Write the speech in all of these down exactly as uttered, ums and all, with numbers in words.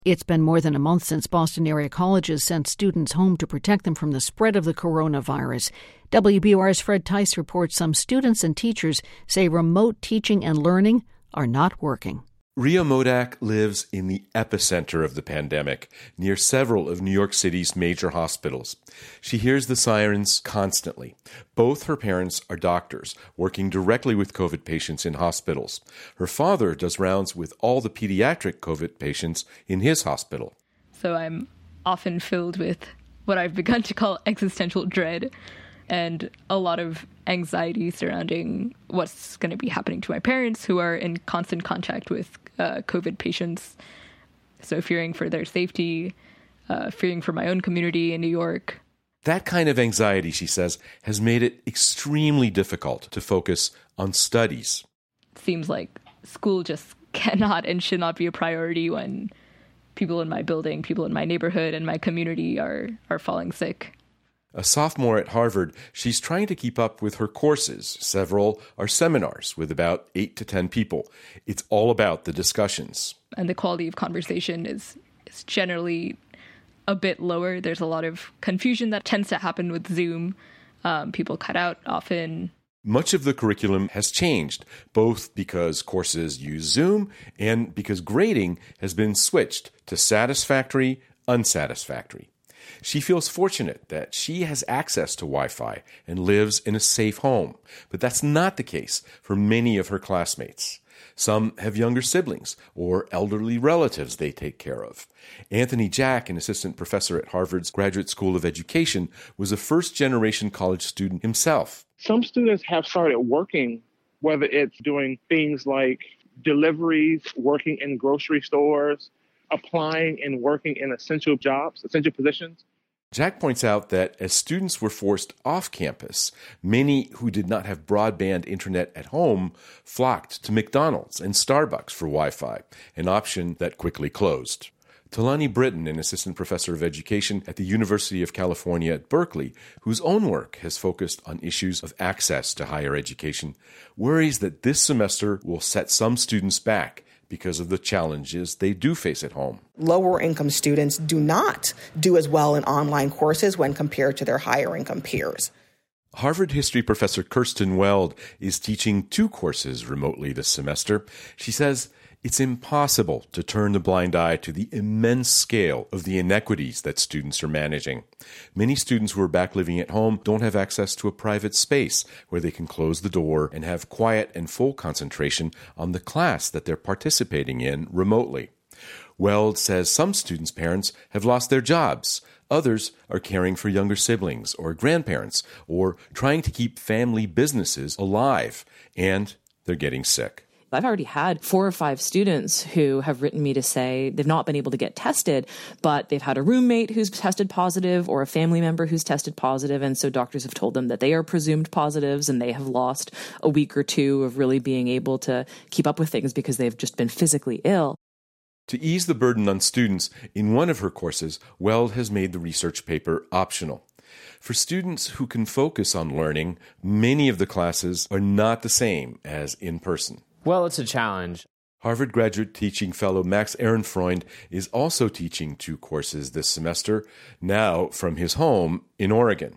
It's been more than a month since Boston area colleges sent students home to protect them from the spread of the coronavirus. W B U R's Fred Tice reports some students and teachers say remote teaching and learning are not working. Ria Modak lives in the epicenter of the pandemic, near several of New York City's major hospitals. She hears the sirens constantly. Both her parents are doctors, working directly with COVID patients in hospitals. Her father does rounds with all the pediatric COVID patients in his hospital. So I'm often filled with what I've begun to call existential dread and a lot of anxiety surrounding what's going to be happening to my parents, who are in constant contact with uh, COVID patients. So fearing for their safety, uh, fearing for my own community in New York. That kind of anxiety, she says, has made it extremely difficult to focus on studies. Seems like school just cannot and should not be a priority when people in my building, people in my neighborhood and my community are, are falling sick. A sophomore at Harvard, she's trying to keep up with her courses. Several are seminars with about eight to ten people. It's all about the discussions. And the quality of conversation is, is generally a bit lower. There's a lot of confusion that tends to happen with Zoom. Um, people cut out often. Much of the curriculum has changed, both because courses use Zoom and because grading has been switched to satisfactory, unsatisfactory. She feels fortunate that she has access to Wi-Fi and lives in a safe home, but that's not the case for many of her classmates. Some have younger siblings or elderly relatives they take care of. Anthony Jack, an assistant professor at Harvard's Graduate School of Education, was a first-generation college student himself. Some students have started working, whether it's doing things like deliveries, working in grocery stores, applying and working in essential jobs, essential positions. Jack points out that as students were forced off campus, many who did not have broadband internet at home flocked to McDonald's and Starbucks for Wi-Fi, an option that quickly closed. Talani Britton, an assistant professor of education at the University of California at Berkeley, whose own work has focused on issues of access to higher education, worries that this semester will set some students back because of the challenges they do face at home. Lower income students do not do as well in online courses when compared to their higher income peers. Harvard history professor Kirsten Weld is teaching two courses remotely this semester. She says it's impossible to turn the blind eye to the immense scale of the inequities that students are managing. Many students who are back living at home don't have access to a private space where they can close the door and have quiet and full concentration on the class that they're participating in remotely. Weld says some students' parents have lost their jobs. Others are caring for younger siblings or grandparents or trying to keep family businesses alive, and they're getting sick. I've already had four or five students who have written me to say they've not been able to get tested, but they've had a roommate who's tested positive or a family member who's tested positive, and so doctors have told them that they are presumed positives and they have lost a week or two of really being able to keep up with things because they've just been physically ill. To ease the burden on students, in one of her courses, Weld has made the research paper optional. For students who can focus on learning, many of the classes are not the same as in person. Well, it's a challenge. Harvard graduate teaching fellow Max Ehrenfreund is also teaching two courses this semester, now from his home in Oregon.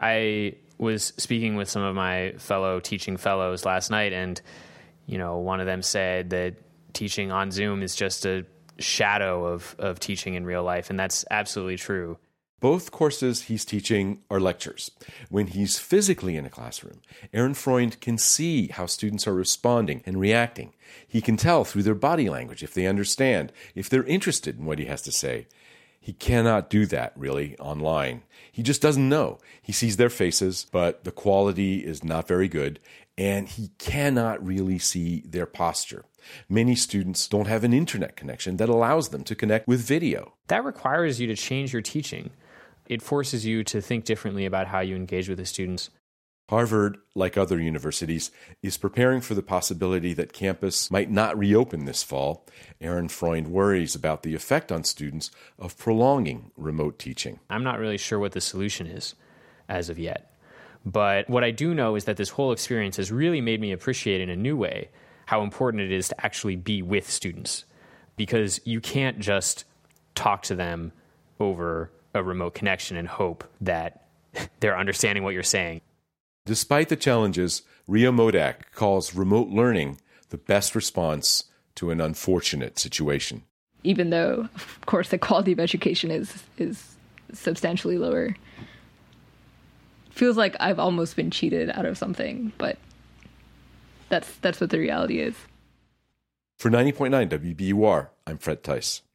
I was speaking with some of my fellow teaching fellows last night, and, you know, one of them said that teaching on Zoom is just a shadow of, of teaching in real life, and that's absolutely true. Both courses he's teaching are lectures. When he's physically in a classroom, Ehrenfreund can see how students are responding and reacting. He can tell through their body language if they understand, if they're interested in what he has to say. He cannot do that, really, online. He just doesn't know. He sees their faces, but the quality is not very good, and he cannot really see their posture. Many students don't have an internet connection that allows them to connect with video. That requires you to change your teaching. It forces you to think differently about how you engage with the students. Harvard, like other universities, is preparing for the possibility that campus might not reopen this fall. Ehrenfreund worries about the effect on students of prolonging remote teaching. I'm not really sure what the solution is as of yet. But what I do know is that this whole experience has really made me appreciate in a new way how important it is to actually be with students. Because you can't just talk to them over a remote connection and hope that they're understanding what you're saying. Despite the challenges, Rio Modak calls remote learning the best response to an unfortunate situation. Even though, of course, the quality of education is is substantially lower. Feels like I've almost been cheated out of something, but that's that's what the reality is. For ninety point nine W B U R, I'm Fred Tice.